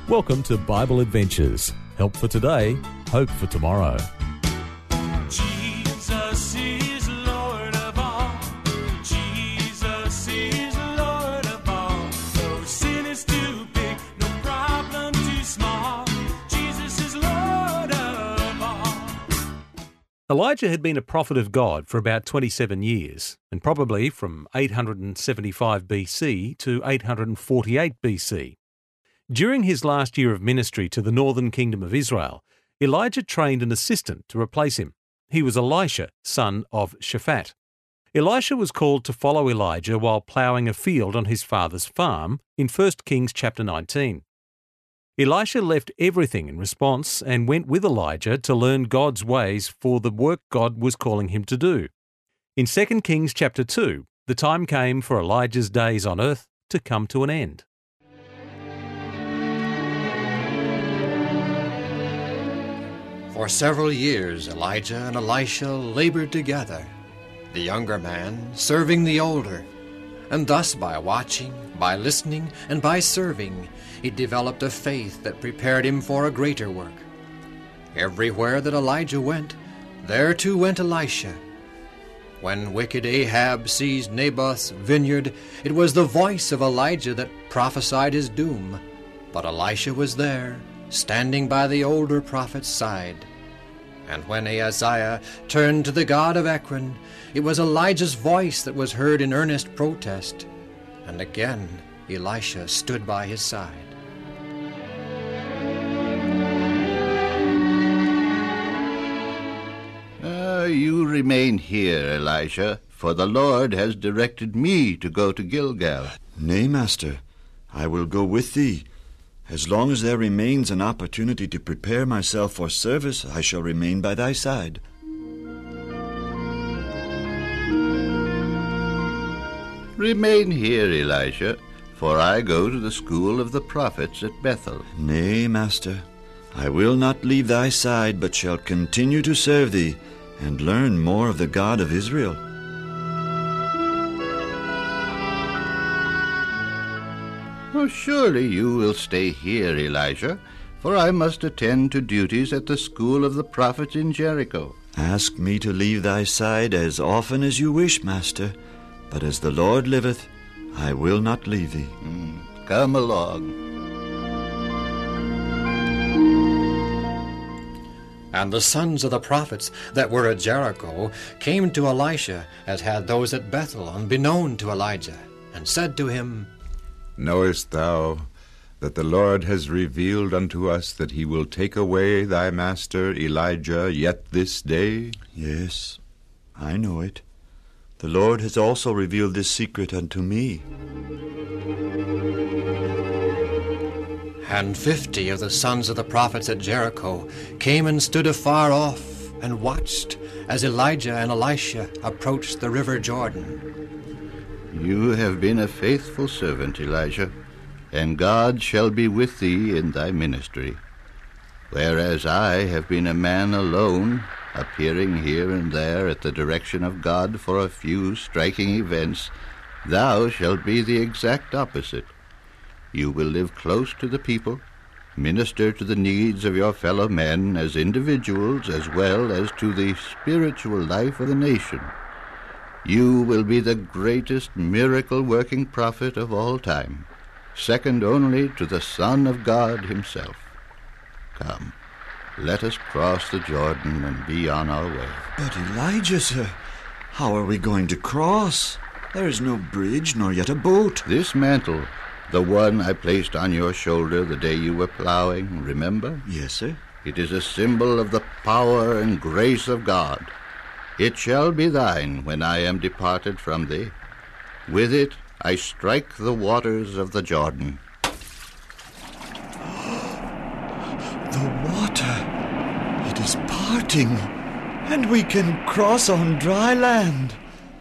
Welcome to Bible Adventures. Help for today, hope for tomorrow. Jesus is Lord of all. Jesus is Lord of all. No sin is too big, no problem too small. Jesus is Lord of all. Elijah had been a prophet of God for about 27 years, and probably from 875 BC to 848 BC. During his last year of ministry to the northern kingdom of Israel, Elijah trained an assistant to replace him. He was Elisha, son of Shaphat. Elisha was called to follow Elijah while ploughing a field on his father's farm in 1 Kings chapter 19. Elisha left everything in response and went with Elijah to learn God's ways for the work God was calling him to do. In 2 Kings chapter 2, the time came for Elijah's days on earth to come to an end. For several years Elijah and Elisha labored together, the younger man serving the older, and thus by watching, by listening, and by serving, he developed a faith that prepared him for a greater work. Everywhere that Elijah went, there too went Elisha. When wicked Ahab seized Naboth's vineyard, it was the voice of Elijah that prophesied his doom, but Elisha was there, standing by the older prophet's side. And when Ahaziah turned to the god of Ekron, it was Elijah's voice that was heard in earnest protest. And again Elisha stood by his side. You remain here, Elisha, for the Lord has directed me to go to Gilgal. Nay, Master, I will go with thee. As long as there remains an opportunity to prepare myself for service, I shall remain by thy side. Remain here, Elisha, for I go to the school of the prophets at Bethel. Nay, Master, I will not leave thy side, but shall continue to serve thee, and learn more of the God of Israel. Oh, surely you will stay here, Elisha, for I must attend to duties at the school of the prophets in Jericho. Ask me to leave thy side as often as you wish, Master, but as the Lord liveth, I will not leave thee. Come along. And the sons of the prophets that were at Jericho came to Elisha, as had those at Bethel, unbeknown to Elijah, and said to him, Knowest thou that the Lord has revealed unto us that he will take away thy master Elijah yet this day? Yes, I know it. The Lord has also revealed this secret unto me. And 50 of the sons of the prophets at Jericho came and stood afar off and watched as Elijah and Elisha approached the river Jordan. You have been a faithful servant, Elijah, and God shall be with thee in thy ministry. Whereas I have been a man alone, appearing here and there at the direction of God for a few striking events, thou shalt be the exact opposite. You will live close to the people, minister to the needs of your fellow men as individuals as well as to the spiritual life of the nation. You will be the greatest miracle-working prophet of all time, second only to the Son of God himself. Come, let us cross the Jordan and be on our way. But Elijah, sir, how are we going to cross? There is no bridge nor yet a boat. This mantle, the one I placed on your shoulder the day you were plowing, remember? Yes, sir. It is a symbol of the power and grace of God. It shall be thine when I am departed from thee. With it I strike the waters of the Jordan. The water, it is parting, and we can cross on dry land.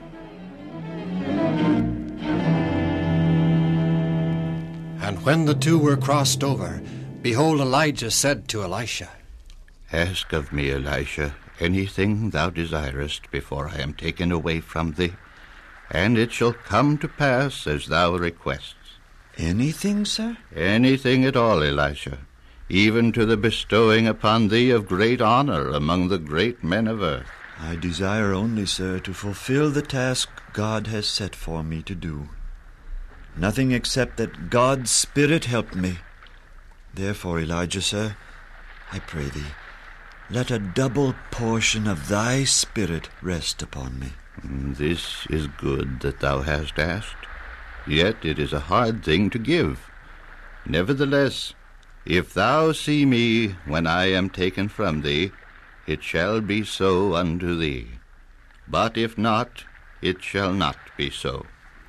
And when the two were crossed over, behold, Elijah said to Elisha, Ask of me, Elisha, anything thou desirest before I am taken away from thee, and it shall come to pass as thou requests. Anything, sir? Anything at all, Elisha, even to the bestowing upon thee of great honor among the great men of earth. I desire only, sir, to fulfill the task God has set for me to do. Nothing except that God's Spirit help me. Therefore, Elijah, sir, I pray thee, let a double portion of thy Spirit rest upon me. This is good that thou hast asked, yet it is a hard thing to give. Nevertheless, if thou see me when I am taken from thee, it shall be so unto thee. But if not, it shall not be so.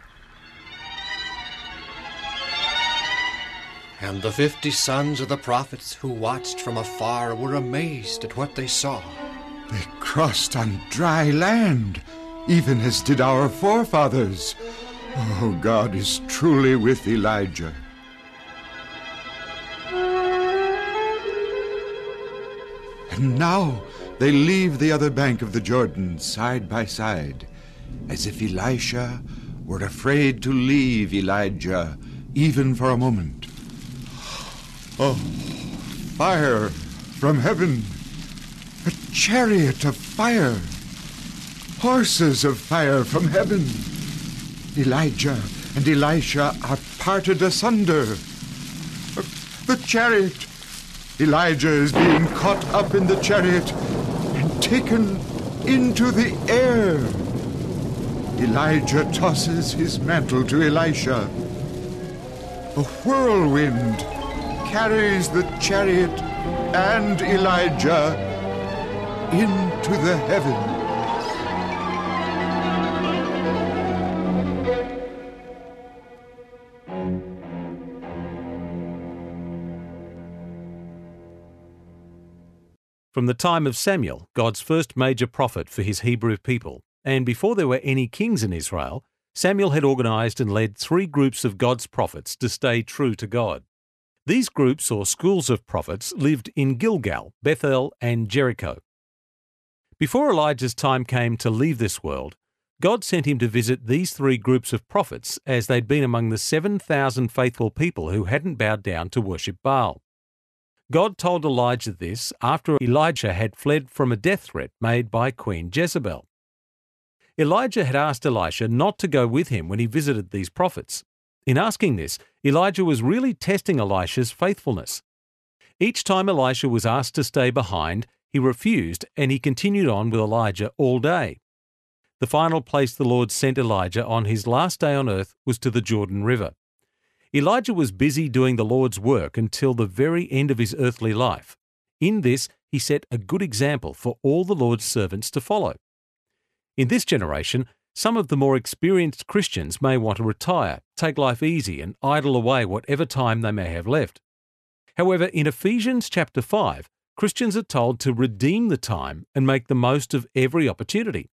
And the 50 sons of the prophets who watched from afar were amazed at what they saw. They crossed on dry land, even as did our forefathers. Oh, God is truly with Elijah. And now they leave the other bank of the Jordan side by side, as if Elisha were afraid to leave Elijah even for a moment. Oh, fire from heaven, a chariot of fire, horses of fire from heaven. Elijah and Elisha are parted asunder. The chariot. Elijah is being caught up in the chariot and taken into the air. Elijah tosses his mantle to Elisha. A whirlwind carries the chariot and Elijah into the heavens. From the time of Samuel, God's first major prophet for his Hebrew people, and before there were any kings in Israel, Samuel had organised and led 3 groups of God's prophets to stay true to God. These groups or schools of prophets lived in Gilgal, Bethel, and Jericho. Before Elijah's time came to leave this world, God sent him to visit these 3 groups of prophets as they'd been among the 7,000 faithful people who hadn't bowed down to worship Baal. God told Elijah this after Elijah had fled from a death threat made by Queen Jezebel. Elijah had asked Elisha not to go with him when he visited these prophets. In asking this, Elijah was really testing Elisha's faithfulness. Each time Elisha was asked to stay behind, he refused and he continued on with Elijah all day. The final place the Lord sent Elijah on his last day on earth was to the Jordan River. Elijah was busy doing the Lord's work until the very end of his earthly life. In this, he set a good example for all the Lord's servants to follow. In this generation, some of the more experienced Christians may want to retire, take life easy, and idle away whatever time they may have left. However, in Ephesians chapter 5, Christians are told to redeem the time and make the most of every opportunity.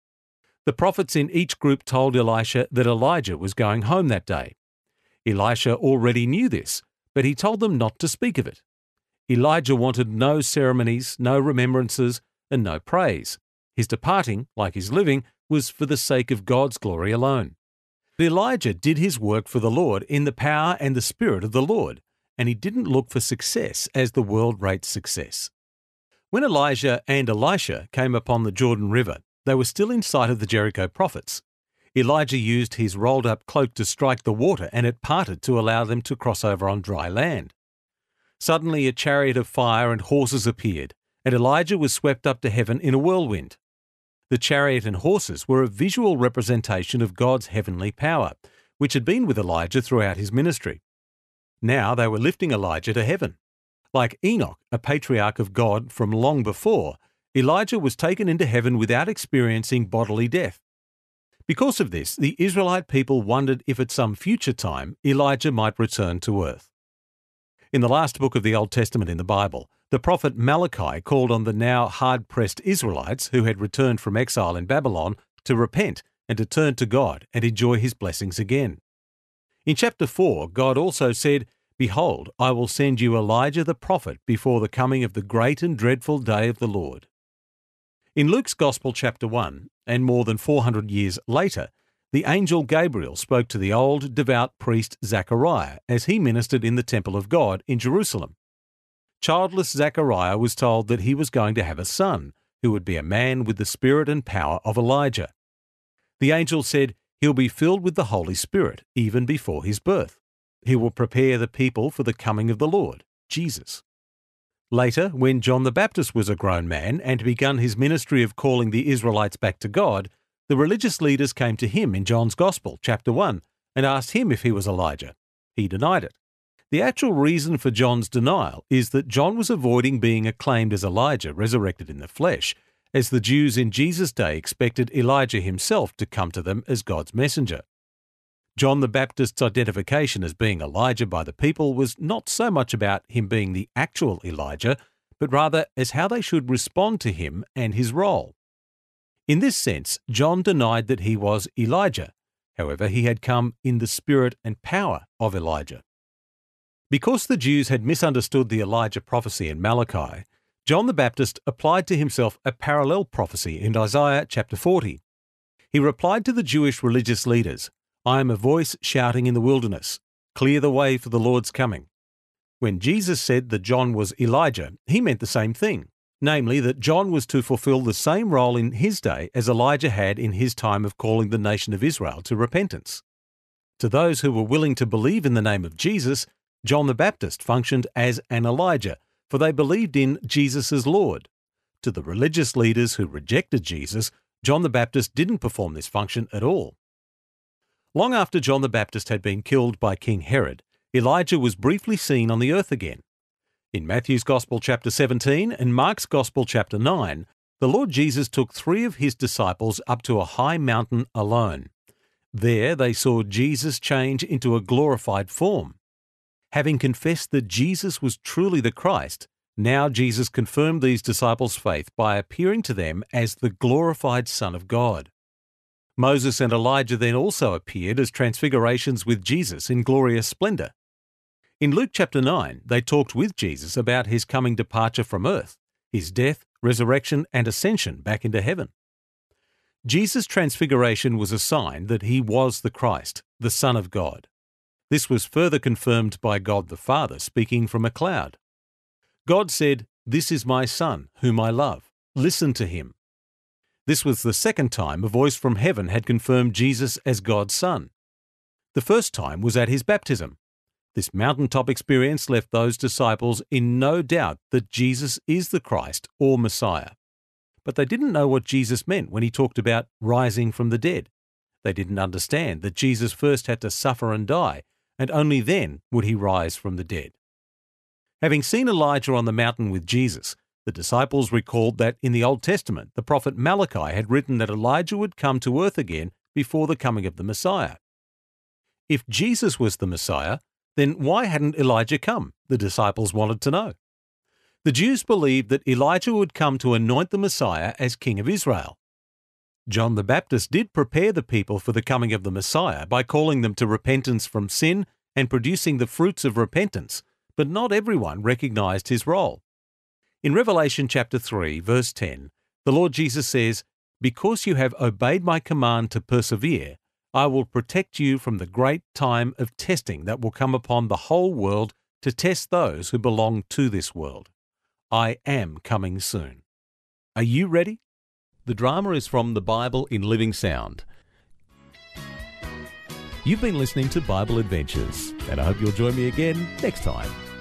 The prophets in each group told Elisha that Elijah was going home that day. Elisha already knew this, but he told them not to speak of it. Elijah wanted no ceremonies, no remembrances, and no praise. His departing, like his living, was for the sake of God's glory alone. But Elijah did his work for the Lord in the power and the Spirit of the Lord, and he didn't look for success as the world rates success. When Elijah and Elisha came upon the Jordan River, they were still in sight of the Jericho prophets. Elijah used his rolled-up cloak to strike the water, and it parted to allow them to cross over on dry land. Suddenly a chariot of fire and horses appeared, and Elijah was swept up to heaven in a whirlwind. The chariot and horses were a visual representation of God's heavenly power, which had been with Elijah throughout his ministry. Now they were lifting Elijah to heaven. Like Enoch, a patriarch of God from long before, Elijah was taken into heaven without experiencing bodily death. Because of this, the Israelite people wondered if at some future time Elijah might return to earth. In the last book of the Old Testament in the Bible, the prophet Malachi called on the now hard-pressed Israelites who had returned from exile in Babylon to repent and to turn to God and enjoy his blessings again. In chapter 4, God also said, "Behold, I will send you Elijah the prophet before the coming of the great and dreadful day of the Lord." In Luke's Gospel chapter 1, and more than 400 years later, the angel Gabriel spoke to the old, devout priest Zechariah as he ministered in the temple of God in Jerusalem. Childless Zechariah was told that he was going to have a son, who would be a man with the spirit and power of Elijah. The angel said, "He'll be filled with the Holy Spirit, even before his birth. He will prepare the people for the coming of the Lord, Jesus." Later, when John the Baptist was a grown man and had begun his ministry of calling the Israelites back to God, the religious leaders came to him in John's Gospel, chapter 1, and asked him if he was Elijah. He denied it. The actual reason for John's denial is that John was avoiding being acclaimed as Elijah resurrected in the flesh, as the Jews in Jesus' day expected Elijah himself to come to them as God's messenger. John the Baptist's identification as being Elijah by the people was not so much about him being the actual Elijah, but rather as how they should respond to him and his role. In this sense, John denied that he was Elijah. However, he had come in the spirit and power of Elijah. Because the Jews had misunderstood the Elijah prophecy in Malachi, John the Baptist applied to himself a parallel prophecy in Isaiah chapter 40. He replied to the Jewish religious leaders, "I am a voice shouting in the wilderness, clear the way for the Lord's coming." When Jesus said that John was Elijah, he meant the same thing, namely that John was to fulfill the same role in his day as Elijah had in his time of calling the nation of Israel to repentance. To those who were willing to believe in the name of Jesus, John the Baptist functioned as an Elijah, for they believed in Jesus as Lord. To the religious leaders who rejected Jesus, John the Baptist didn't perform this function at all. Long after John the Baptist had been killed by King Herod, Elijah was briefly seen on the earth again. In Matthew's Gospel chapter 17 and Mark's Gospel chapter 9, the Lord Jesus took 3 of his disciples up to a high mountain alone. There they saw Jesus change into a glorified form. Having confessed that Jesus was truly the Christ, now Jesus confirmed these disciples' faith by appearing to them as the glorified Son of God. Moses and Elijah then also appeared as transfigurations with Jesus in glorious splendor. In Luke chapter 9, they talked with Jesus about his coming departure from earth, his death, resurrection, and ascension back into heaven. Jesus' transfiguration was a sign that he was the Christ, the Son of God. This was further confirmed by God the Father speaking from a cloud. God said, "This is my Son, whom I love. Listen to him." This was the second time a voice from heaven had confirmed Jesus as God's Son. The first time was at his baptism. This mountaintop experience left those disciples in no doubt that Jesus is the Christ or Messiah. But they didn't know what Jesus meant when he talked about rising from the dead. They didn't understand that Jesus first had to suffer and die, and only then would he rise from the dead. Having seen Elijah on the mountain with Jesus, the disciples recalled that in the Old Testament, the prophet Malachi had written that Elijah would come to earth again before the coming of the Messiah. If Jesus was the Messiah, then why hadn't Elijah come? The disciples wanted to know. The Jews believed that Elijah would come to anoint the Messiah as King of Israel. John the Baptist did prepare the people for the coming of the Messiah by calling them to repentance from sin and producing the fruits of repentance, but not everyone recognized his role. In Revelation chapter 3, verse 10, the Lord Jesus says, "Because you have obeyed my command to persevere, I will protect you from the great time of testing that will come upon the whole world to test those who belong to this world. I am coming soon." Are you ready? The drama is from the Bible in Living Sound. You've been listening to Bible Adventures, and I hope you'll join me again next time.